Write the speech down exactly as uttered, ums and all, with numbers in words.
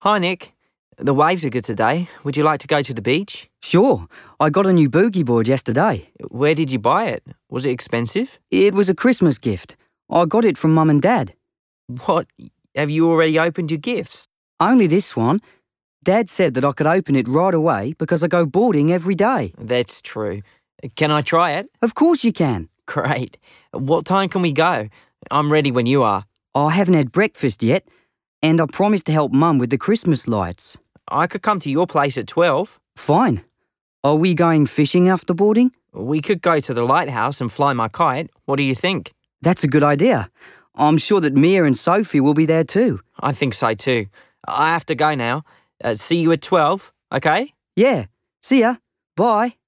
Hi, Nick. The waves are good today. Would you like to go to the beach? Sure. I got a new boogie board yesterday. Where did you buy it? Was it expensive? It was a Christmas gift. I got it from Mum and Dad. What? Have you already opened your gifts? Only this one. Dad said that I could open it right away because I go boarding every day. That's true. Can I try it? Of course you can. Great. What time can we go? I'm ready when you are. I haven't had breakfast yet, and I promised to help Mum with the Christmas lights. I could come to your place at twelve. Fine. Are we going fishing after boarding? We could go to the lighthouse and fly my kite. What do you think? That's a good idea. I'm sure that Mia and Sophie will be there too. I think so too. I have to go now. Uh, see you at twelve, okay? Yeah. See ya. Bye.